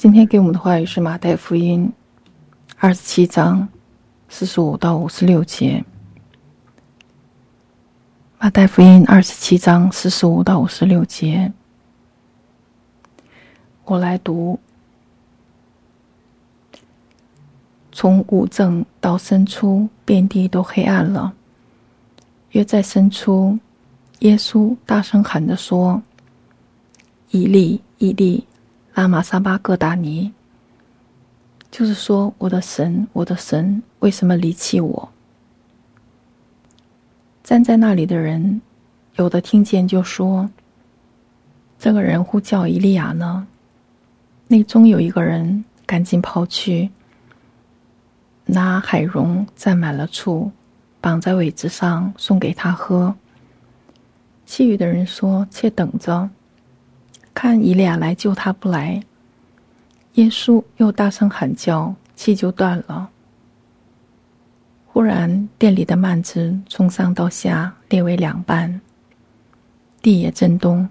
今天给我们的话语是马太福音27章45到56节。马太福音27章45到56节，我来读。从午正到申初，遍地都黑暗了。约在申初，耶稣大声喊着说：以利，以利，拉玛撒巴各达尼，就是说，我的神，我的神，为什么离弃我？站在那里的人，有的听见就说：这个人呼叫以利亚呢。内中有一个人赶紧跑去，拿海蓉蘸满了醋，绑在苇子上，送给他喝。其余的人说：且等着，看以利亚来救他不来。耶稣又大声喊叫，气就断了。忽然殿里的幔子从上到下裂为两半，地也震动，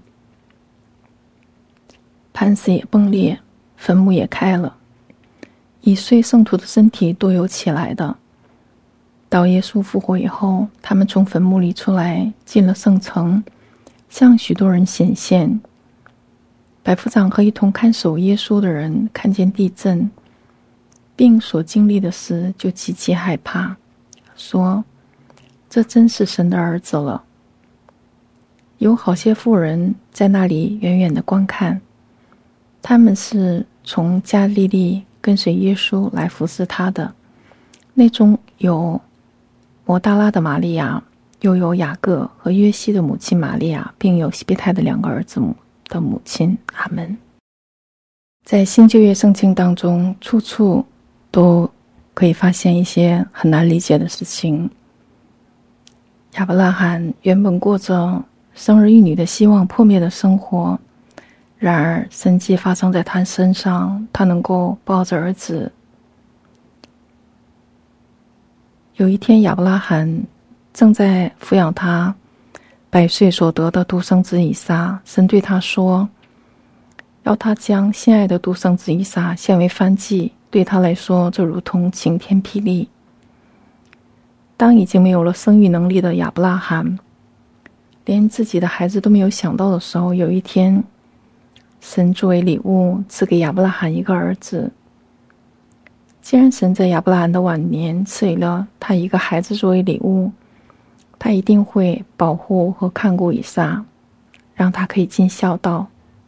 磐石也崩裂，坟墓也开了。已睡圣徒的身体都有起来的。到耶稣复活以后，他们从坟墓里出来，进了圣城，向许多人显现。百夫长和一同看守耶稣的人看见地震并所经历的事，就极其害怕，说：这真是神的儿子了。有好些妇人在那里远远地观看，他们是从加利利跟随耶稣来服侍他的，内中有摩大拉的玛利亚，又有雅各和约西的母亲玛利亚，并有西庇太的2个儿子的母亲。阿们。在新旧约圣经当中，处处都可以发现一些很难理解的事情。亚伯拉罕原本过着生儿育女的希望破灭的生活，然而神迹发生在他身上，他能够抱着儿子。有一天，亚伯拉罕正在抚养他100岁所得的独生子以撒，神对他说，要他将心爱的独生子以撒献为燔祭，对他来说，这如同晴天霹雳。当已经没有了生育能力的亚伯拉罕，连自己的孩子都没有想到的时候，有一天，神作为礼物赐给亚伯拉罕一个儿子。既然神在亚伯拉罕的晚年赐予了他一个孩子作为礼物，他一定会保护和看顾以撒，让他可以尽孝道。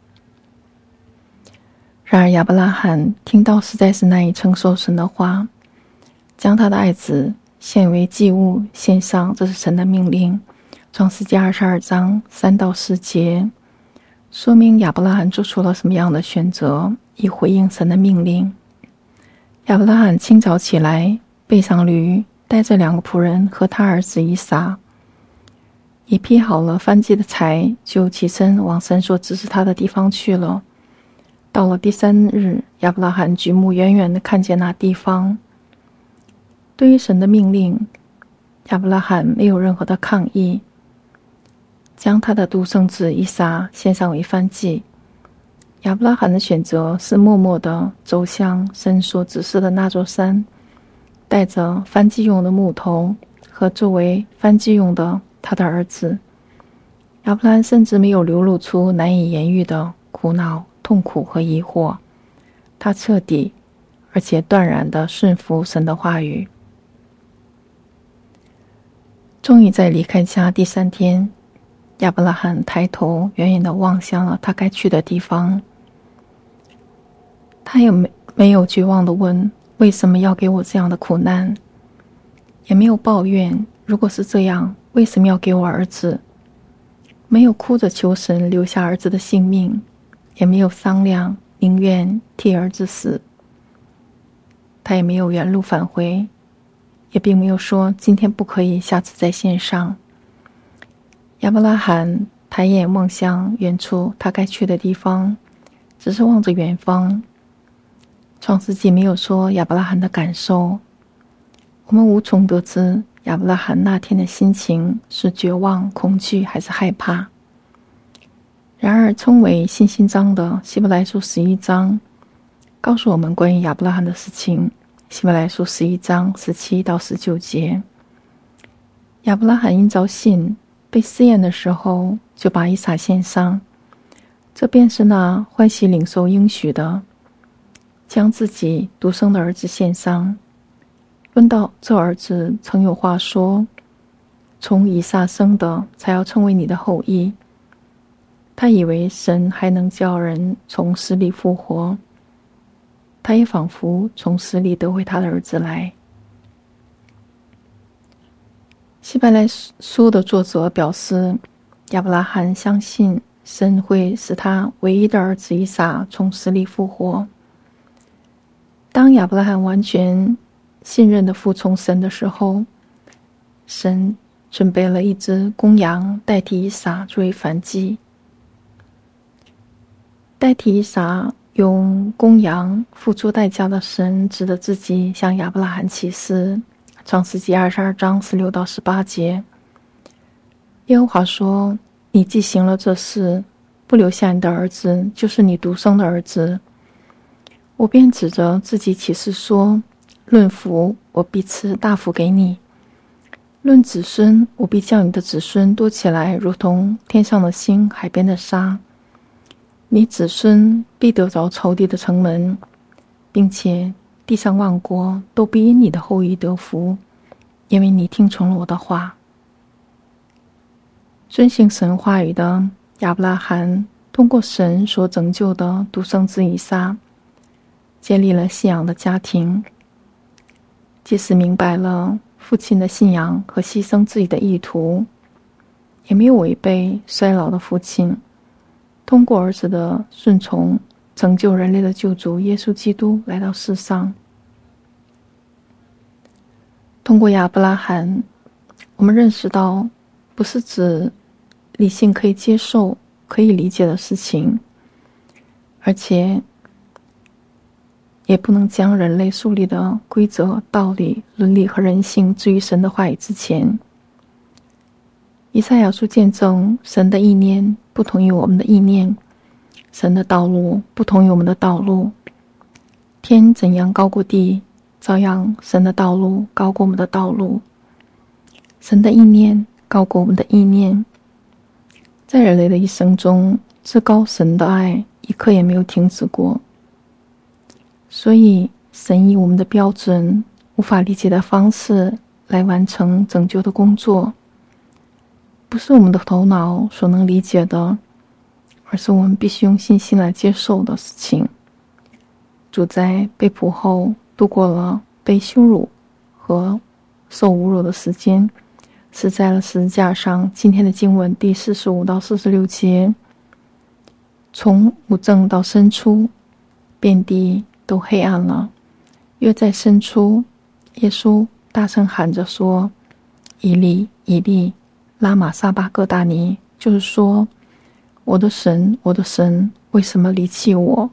然而亚伯拉罕听到实在是难以承受神的话，将他的爱子献为祭物献上，这是神的命令。创世纪22章3到4节，说明亚伯拉罕做出了什么样的选择，以回应神的命令。亚伯拉罕清早起来，背上驴，带着2个仆人和他儿子以撒，已劈好了燔祭的柴，就起身往神所指示他的地方去了。到了第3日，亚伯拉罕举目远远地看见那地方。对于神的命令，亚伯拉罕没有任何的抗议，将他的独生子以撒献上为燔祭。亚伯拉罕的选择是默默地走向神所指示的那座山，带着燔祭用的木头和作为燔祭用的他的儿子。亚伯拉罕甚至没有流露出难以言喻的苦恼、痛苦和疑惑，他彻底而且断然地顺服神的话语。终于在离开家第3天，亚伯拉罕抬头远远地望向了他该去的地方。他也没有绝望地问，为什么要给我这样的苦难？也没有抱怨，如果是这样，为什么要给我儿子？没有哭着求神留下儿子的性命，也没有商量，宁愿替儿子死。他也没有原路返回，也并没有说今天不可以，下次再献上。亚伯拉罕抬眼望向远处他该去的地方，只是望着远方。创世纪没有说亚伯拉罕的感受，我们无从得知亚伯拉罕那天的心情是绝望、恐惧还是害怕。然而称为信心章的希伯来书11章告诉我们关于亚伯拉罕的事情。希伯来书11章17到19节，亚伯拉罕因着信被试验的时候，就把以撒献上，这便是那欢喜领受应许的，将自己独生的儿子献上。论到这儿子，曾有话说，从以撒生的才要成为你的后裔。他以为神还能叫人从死里复活，他也仿佛从死里得回他的儿子来。希伯来书的作者表示，亚伯拉罕相信神会使他唯一的儿子以撒从死里复活。当亚伯拉罕完全信任地服从神的时候，神准备了一只公羊代替以撒作为燔祭。代替以撒用公羊付出代价的神，指着自己向亚伯拉罕起誓，创世纪22章16到18节，耶和华说，你既行了这事，不留下你的儿子，就是你独生的儿子，我便指着自己起誓说，论福，我必赐大福给你；论子孙，我必叫你的子孙多起来，如同天上的星，海边的沙。你子孙必得着仇敌的城门，并且地上万国都必因你的后裔得福，因为你听从了我的话。遵行神话语的亚伯拉罕，通过神所拯救的独生子以撒，建立了信仰的家庭。即使明白了父亲的信仰和牺牲自己的意图，也没有违背衰老的父亲，通过儿子的顺从，拯救人类的救主耶稣基督来到世上。通过亚伯拉罕，我们认识到，不是指理性可以接受、可以理解的事情，而且也不能将人类树立的规则、道理、伦理和人性置于神的话语之前。以赛亚书见证，神的意念不同于我们的意念，神的道路不同于我们的道路。天怎样高过地，照样神的道路高过我们的道路，神的意念高过我们的意念。在人类的一生中，至高神的爱一刻也没有停止过。所以神以我们的标准、无法理解的方式来完成拯救的工作，不是我们的头脑所能理解的，而是我们必须用信心来接受的事情。主在被捕后度过了被羞辱和受侮辱的时间，死在了十字架上。今天的经文第45到46节，从无证到深处，遍地都黑暗了。约在深处，耶稣大声喊着说，以利以利拉玛撒巴各大尼，就是说，我的神，我的神，为什么离弃我？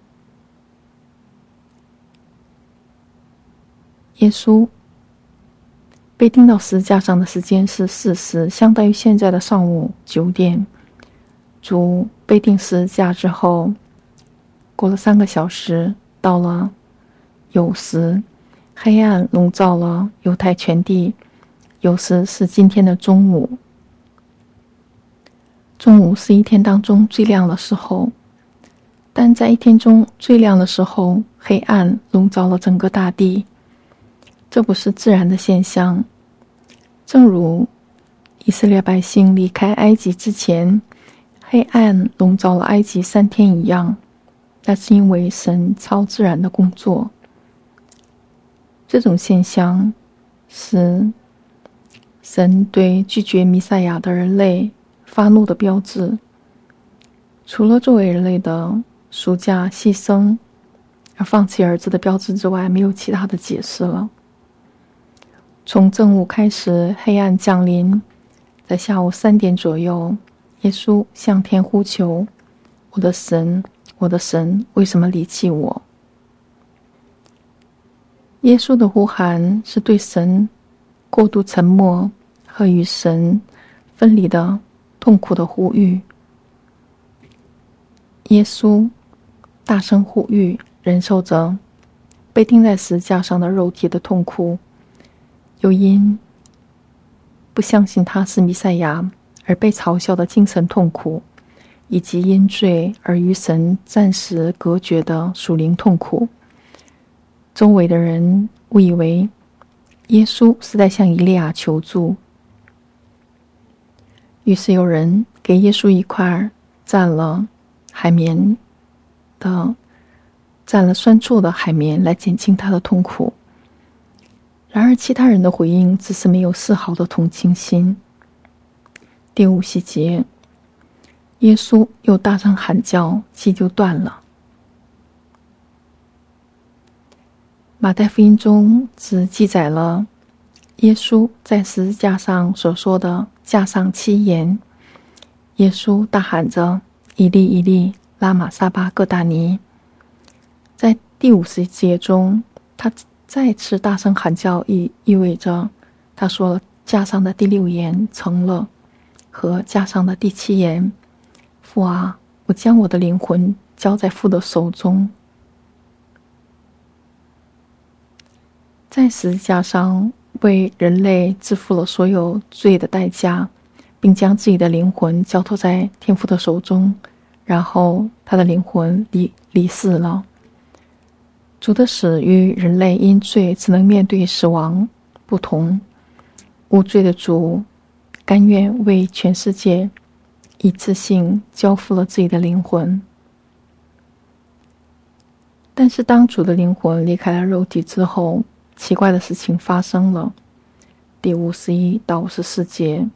耶稣被钉到十字架上的时间是4时，相当于现在的上午9点。主被钉十字架之后，过了3个小时，到了酉时，黑暗笼罩了犹太全地。酉时是今天的中午。中午是一天当中最亮的时候，但在一天中最亮的时候，黑暗笼罩了整个大地。这不是自然的现象，正如以色列百姓离开埃及之前，黑暗笼罩了埃及3天一样，那是因为神超自然的工作。这种现象是神对拒绝弥赛亚的人类发怒的标志。除了作为人类的赎价牺牲而放弃儿子的标志之外，没有其他的解释了。从正午开始，黑暗降临，在下午3点左右，耶稣向天呼求，我的神，我的神，为什么离弃我？耶稣的呼喊是对神过度沉默和与神分离的痛苦的呼吁。耶稣大声呼吁， 忍受着被钉在十字架上的肉体的痛苦，又因不相信他是弥赛亚而被嘲笑的精神痛苦，以及因罪而与神暂时隔绝的属灵痛苦。周围的人误以为耶稣是在向以利亚求助，于是有人给耶稣一块蘸了酸醋的海绵来减轻他的痛苦。然而其他人的回应只是没有丝毫的同情心。第50节，耶稣又大声喊叫，气就断了。马太福音中只记载了耶稣在十字架上所说的架上7言。耶稣大喊着以利以利拉玛撒巴各大尼。在第50节中，他再次大声喊叫，意味着他说了架上的第6言成了，和架上的第7言，父啊，我将我的灵魂交在父的手中。在十字架上为人类支付了所有罪的代价，并将自己的灵魂交托在天父的手中，然后他的灵魂离世了。主的死与人类因罪只能面对死亡不同，无罪的主甘愿为全世界一次性交付了自己的灵魂。但是当主的灵魂离开了肉体之后，奇怪的事情发生了。第51到54节，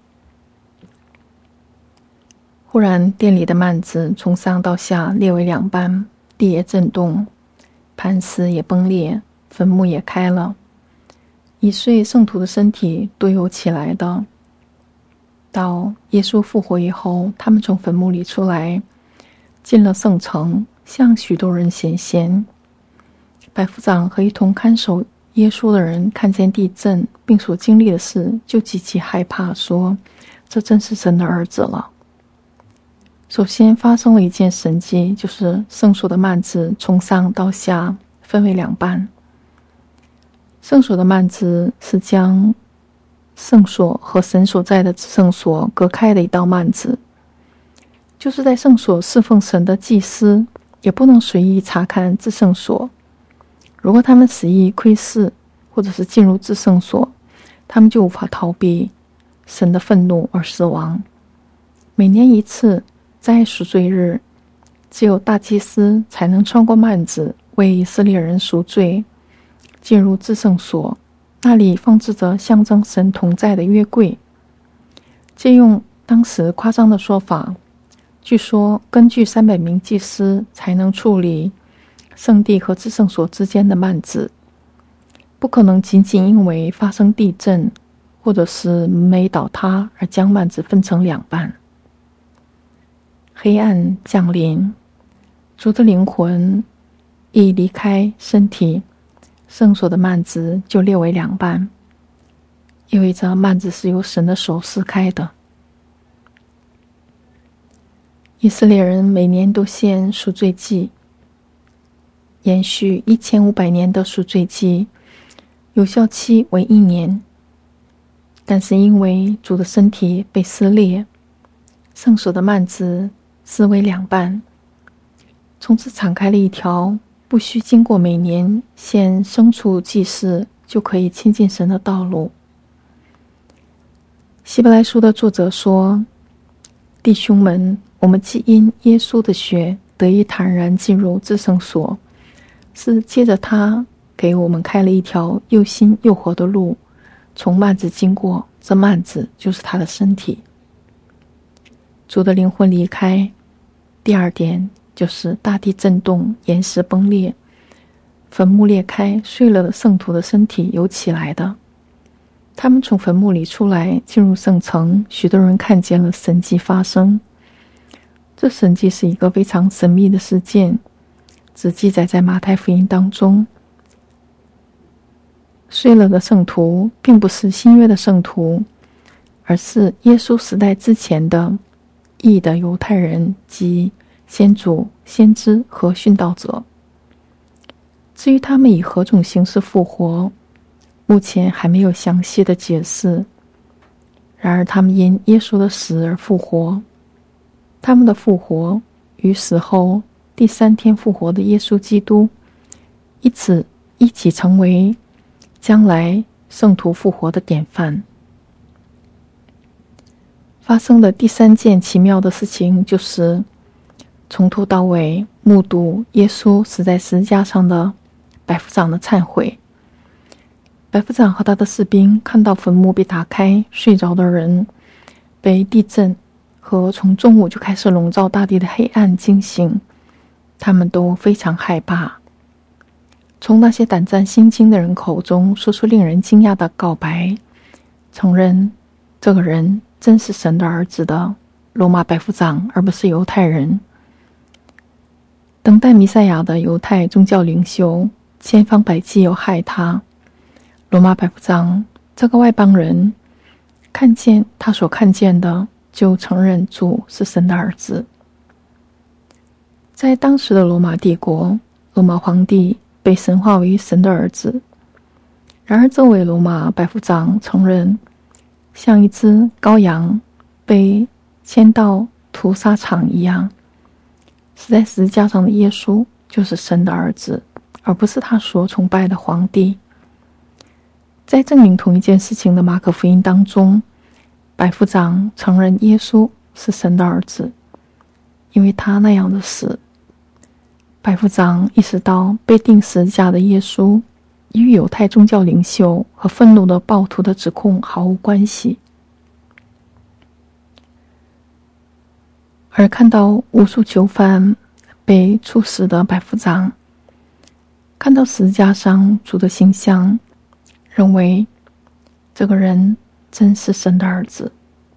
忽然殿里的幔子从上到下裂为2半，地也震动，磐石也崩裂，坟墓也开了。已睡圣徒的身体都有起来的。到耶稣复活以后，他们从坟墓里出来，进了圣城，向许多人显现。百夫长和一同看守耶稣的人看见地震并所经历的事，就极其害怕，说这真是神的儿子了。首先发生了一件神迹，就是圣所的幔子从上到下分为2半。圣所的幔子是将圣所和神所在的至圣所隔开的一道幔子，就是在圣所侍奉神的祭司也不能随意查看至圣所。如果他们肆意窥视或者是进入至圣所，他们就无法逃避神的愤怒而死亡。每年一次，在赎罪日，只有大祭司才能穿过幔子为以色列人赎罪，进入至圣所，那里放置着象征神同在的约柜。借用当时夸张的说法，据说根据300名祭司才能处理圣地和至圣所之间的幔子，不可能仅仅因为发生地震或者是门楣倒塌而将幔子分成2半。黑暗降临，主的灵魂一离开身体，圣所的幔子就裂为2半，意味着幔子是由神的手撕开的。以色列人每年都献赎罪祭，延续1500年的赎罪祭，有效期为1年。但是因为主的身体被撕裂，圣所的幔子撕为2半，从此敞开了一条不需经过每年献牲畜祭祀就可以亲近神的道路。希伯来书的作者说，弟兄们，我们既因耶稣的血得以坦然进入至圣所，是借着他给我们开了一条又新又活的路，从幔子经过，这幔子就是他的身体。主的灵魂离开，第2点就是大地震动，岩石崩裂，坟墓裂开，碎了的圣徒的身体有起来的。他们从坟墓里出来，进入圣城，许多人看见了神迹发生。这神迹是一个非常神秘的事件，只记载在马太福音当中。碎了的圣徒并不是新约的圣徒，而是耶稣时代之前的义的犹太人及先祖、先知和殉道者。 至于他们以何种形式复活，目前还没有详细的解释。然而他们因耶稣的死而复活，他们的复活与死后第3天复活的耶稣基督一起成为将来圣徒复活的典范。发生的第3件奇妙的事情，就是从头到尾目睹耶稣死在十字架上的百夫长的忏悔。百夫长和他的士兵看到坟墓被打开，睡着的人被地震和从中午就开始笼罩大地的黑暗惊醒，他们都非常害怕。从那些胆战心惊的人口中说出令人惊讶的告白，承认这个人真是神的儿子的罗马百夫长，而不是犹太人。等待弥赛亚的犹太宗教领袖千方百计要害他，罗马百夫长这个外邦人看见他所看见的，就承认主是神的儿子。在当时的罗马帝国，罗马皇帝被神化为神的儿子。然而这位罗马百夫长承认，像一只羔羊被牵到屠杀场一样，死在十字架上的耶稣就是神的儿子，而不是他所崇拜的皇帝。在证明同一件事情的马可福音当中，百夫长承认耶稣是神的儿子，因为他那样的死。百夫长意识到被钉十字架的耶稣与犹太宗教领袖和愤怒的暴徒的指控毫无关系，而看到无数囚犯被处死的百夫长，看到十字架上主的形象，认为这个人真是神的儿子。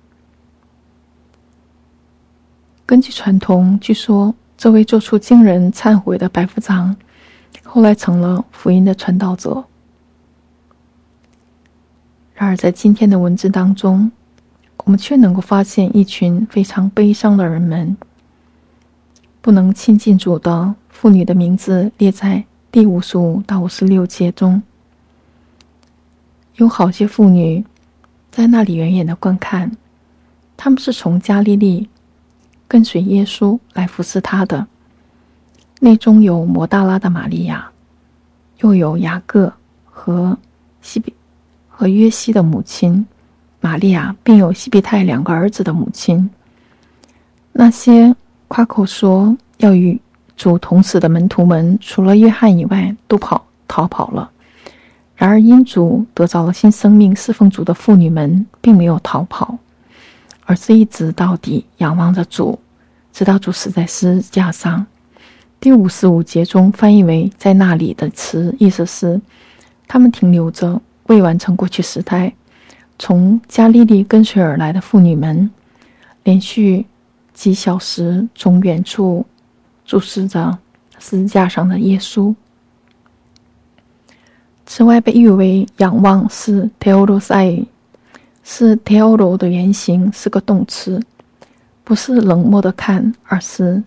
根据传统，据说这位做出惊人忏悔的百夫长后来成了福音的传道者。然而在今天的文字当中，我们却能够发现一群非常悲伤的人们。不能亲近主的妇女的名字列在第55到56节中。有好些妇女在那里远远的观看，她们是从加利利跟随耶稣来服侍他的。内中有摩大拉的玛利亚，又有雅各和约西的母亲玛利亚，并有西庇太2个儿子的母亲。那些夸口说要与主同死的门徒们，除了约翰以外都逃跑了。然而因主得着了新生命侍奉主的妇女们并没有逃跑，而是一直到底仰望着主，直到主死在十字架上。第55节中翻译为在那里的词，意思是他们停留着未完成过去时代从加利利跟随而来的妇女们，连续几小时从远处注视着十字架上的耶稣。此外被誉为仰望是 theolosai， 是 theolo 的原型，是个动词，不是冷漠的看，而是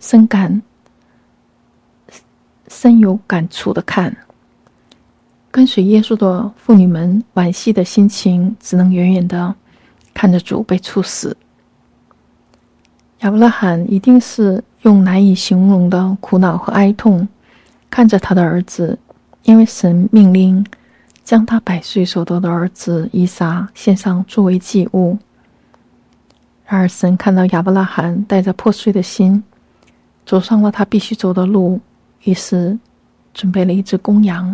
深有感触的看。跟随耶稣的妇女们惋惜的心情，只能远远的看着主被处死。亚伯拉罕一定是用难以形容的苦恼和哀痛看着他的儿子，因为神命令将他100岁所得的儿子以撒献上作为祭物。然而神看到亚伯拉罕带着破碎的心走上了他必须走的路，于是准备了一只公羊。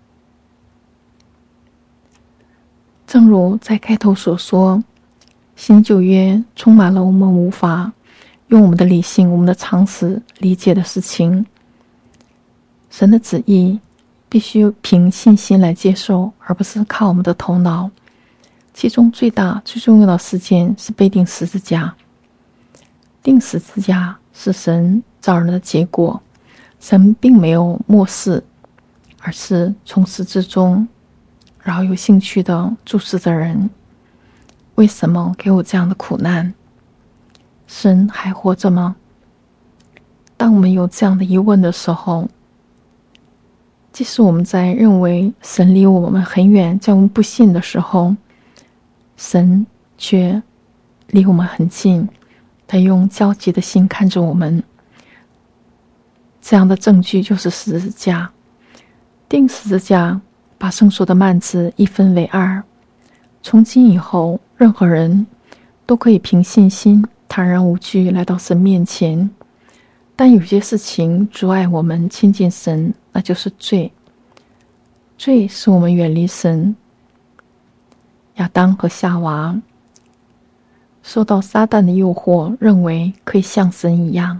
正如在开头所说，新旧约充满了我们无法用我们的理性、我们的常识理解的事情。神的旨意必须凭信心来接受，而不是靠我们的头脑。其中最大最重要的事件是被钉十字架。钉十字架是神造人的结果，神并没有漠视，而是从始至终然后有兴趣的注视着人。为什么给我这样的苦难？神还活着吗？当我们有这样的疑问的时候， 即使我们在认为神离我们很远，在我们不信的时候，神却离我们很近，他用焦急的心看着我们。这样的证据就是十字架。钉十字架把生疏的幔子一分为二。从今以后，任何人都可以凭信心坦然无惧来到神面前。但有些事情阻碍我们亲近神，那就是罪。罪使我们远离神。亚当和夏娃受到撒旦的诱惑，认为可以像神一样。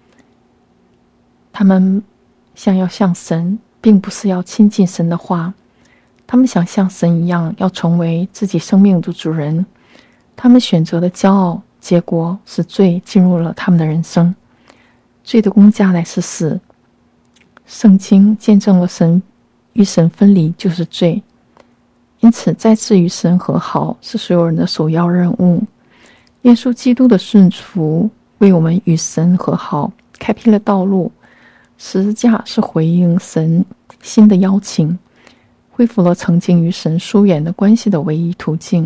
他们想要像神，并不是要亲近神的话，他们想像神一样，要成为自己生命的主人。他们选择了骄傲，结果是罪进入了他们的人生。罪的工价乃是死。圣经见证了神与神分离就是罪，因此再次与神和好是所有人的首要任务。耶稣基督的顺服为我们与神和好开辟了道路。十字架是回应神新的邀请，恢复了曾经与神疏远的关系的唯一途径。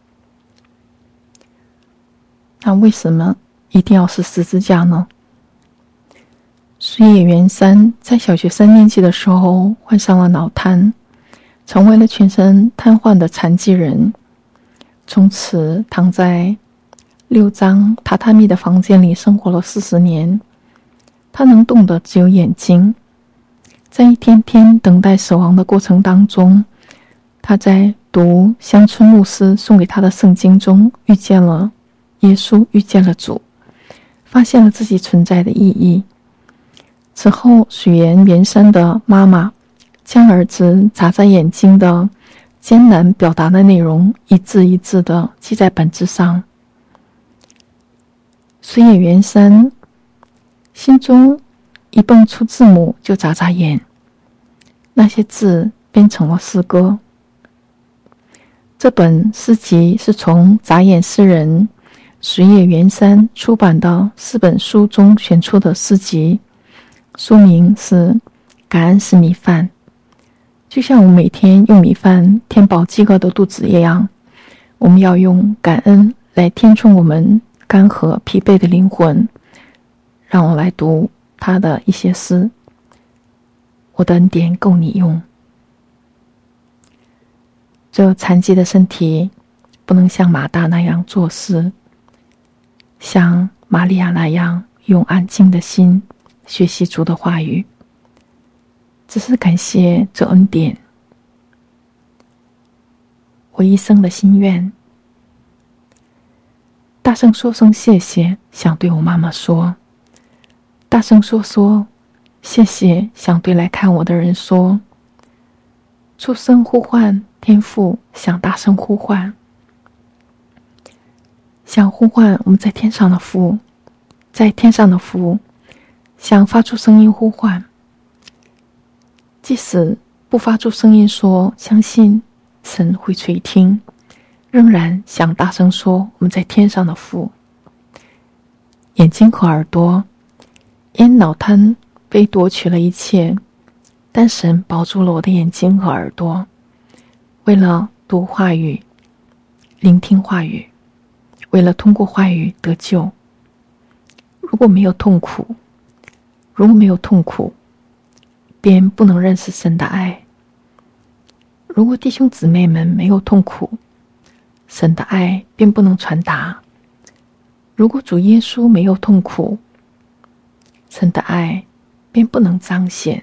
那为什么一定要是十字架呢？水野元三在小学3年级的时候患上了脑瘫，成为了全身瘫痪的残疾人。从此躺在6张榻榻米的房间里生活了40年。他能动的只有眼睛。在一天天等待死亡的过程当中，他在读乡村牧师送给他的圣经中遇见了耶稣，遇见了主，发现了自己存在的意义。之后水原元山的妈妈将儿子眨着眼睛的艰难表达的内容一字一字的记在本子上。水野元山心中一蹦出字母就眨眨眼，那些字编成了诗歌。这本诗集是从眨眼诗人水野元山出版的4本书中选出的诗集，书名是《感恩是米饭》。就像我们每天用米饭填饱饥饿的肚子一样，我们要用感恩来填充我们干涸疲惫的灵魂。让我来读他的一些诗。我的恩典够你用。这残疾的身体不能像马大那样做事，像玛利亚那样用安静的心学习主的话语，只是感谢这恩典。我一生的心愿，大声说声谢谢，想对我妈妈说。大声说谢谢，想对来看我的人说。出声呼唤天父，想大声呼唤，想呼唤我们在天上的父，在天上的父，想发出声音呼唤。即使不发出声音说，相信神会垂听，仍然想大声说我们在天上的父。眼睛和耳朵因脑瘫被夺取了一切，但神保住了我的眼睛和耳朵，为了读话语，聆听话语，为了通过话语得救。如果没有痛苦，便不能认识神的爱。如果弟兄姊妹们没有痛苦，神的爱便不能传达。如果主耶稣没有痛苦，神的爱便不能彰显。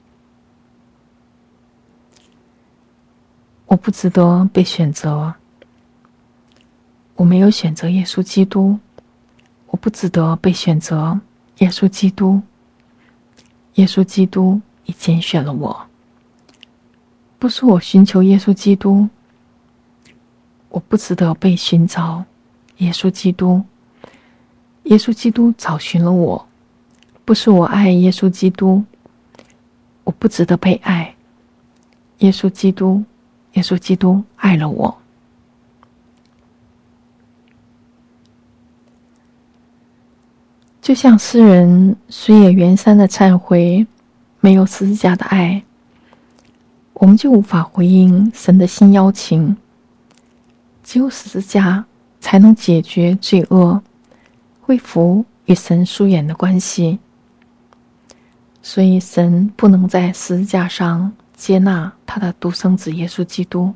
我不值得被选择，我没有选择耶稣基督，我不值得被选择耶稣基督。耶稣基督已拣选了我，不是我寻求耶稣基督，我不值得被寻找耶稣基督。耶稣基督找寻了我，不是我爱耶稣基督，我不值得被爱。耶稣基督爱了我。就像诗人水野元山的忏悔，没有十字架的爱， 我们就无法回应神的新邀请。只有十字架才能解决罪恶，恢复与神疏远的关系。所以神不能在十字架上接纳他的独生子耶稣基督。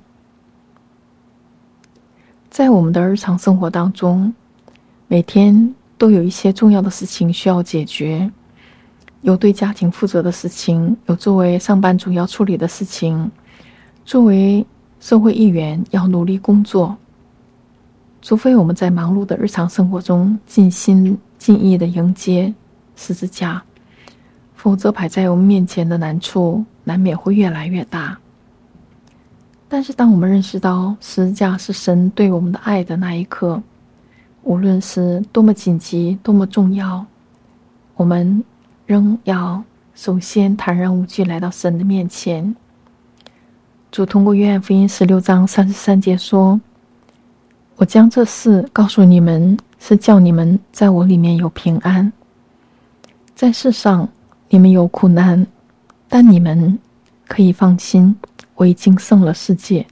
在我们的日常生活当中，每天都有一些重要的事情需要解决，有对家庭负责的事情，有作为上班族要处理的事情，作为社会议员要努力工作。除非我们在忙碌的日常生活中尽心尽意地迎接十字架，否则摆在我们面前的难处难免会越来越大。但是当我们认识到十字架是神对我们的爱的那一刻，无论是多么紧急多么重要，我们仍要首先坦然无惧来到神的面前。主通过约翰福音16章33节说，我将这事告诉你们，是叫你们在我里面有平安。在世上你们有苦难，但你们可以放心，我已经胜了世界。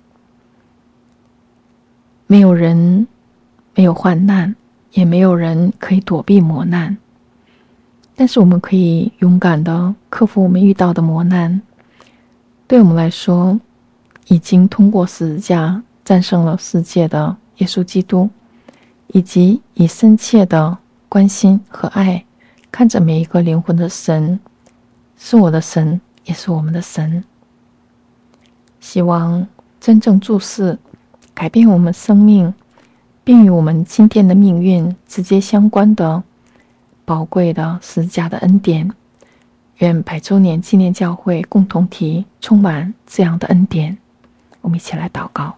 没有人没有患难，也没有人可以躲避磨难，但是我们可以勇敢地克服我们遇到的磨难。对我们来说，已经通过十字架战胜了世界的耶稣基督，以及以深切的关心和爱看着每一个灵魂的神，是我的神，也是我们的神。希望真正注视改变我们生命并与我们今天的命运直接相关的宝贵的十字架的恩典，愿100周年纪念教会共同体充满这样的恩典。我们一起来祷告。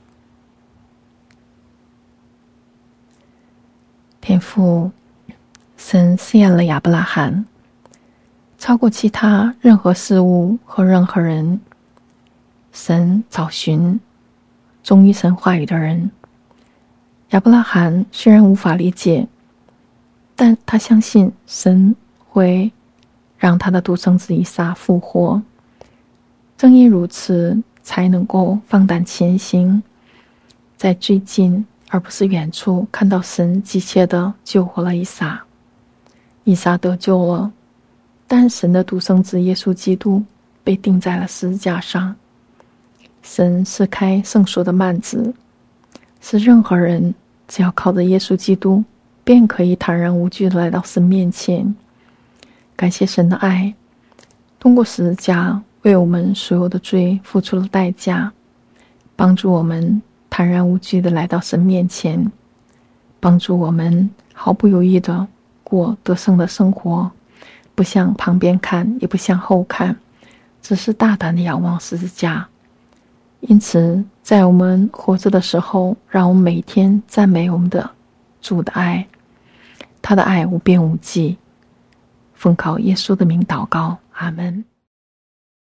天父，神试验了亚伯拉罕，超过其他任何事物和任何人。神找寻忠于神话语的人。亚伯拉罕虽然无法理解，但他相信神会让他的独生子以撒复活。正因如此，才能够放胆前行，在最近而不是远处看到神急切地救活了以撒。以撒得救了，但神的独生子耶稣基督被钉在了十字架上。神是开圣所的幔子，是任何人只要靠着耶稣基督便可以坦然无惧地来到神面前。感谢神的爱，通过十字架为我们所有的罪付出了代价，帮助我们坦然无惧地来到神面前，帮助我们毫不犹豫地过得胜的生活，不向旁边看，也不向后看，只是大胆地仰望十字架。因此在我们活着的时候，让我们每天赞美我们的主的爱，他的爱无边无际。奉靠耶稣的名祷告，阿们。